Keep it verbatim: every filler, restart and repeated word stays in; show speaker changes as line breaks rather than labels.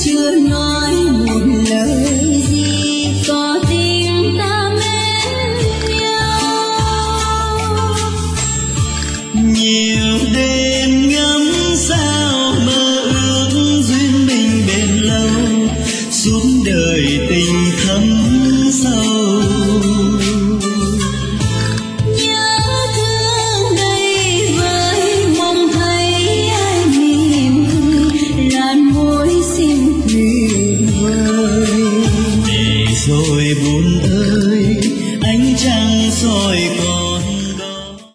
chưa nói một lời gì, có tình ta mến nhau.
Nhiều đêm ngắm sao mơ ước duyên mình bền lâu, suốt đời tình thắm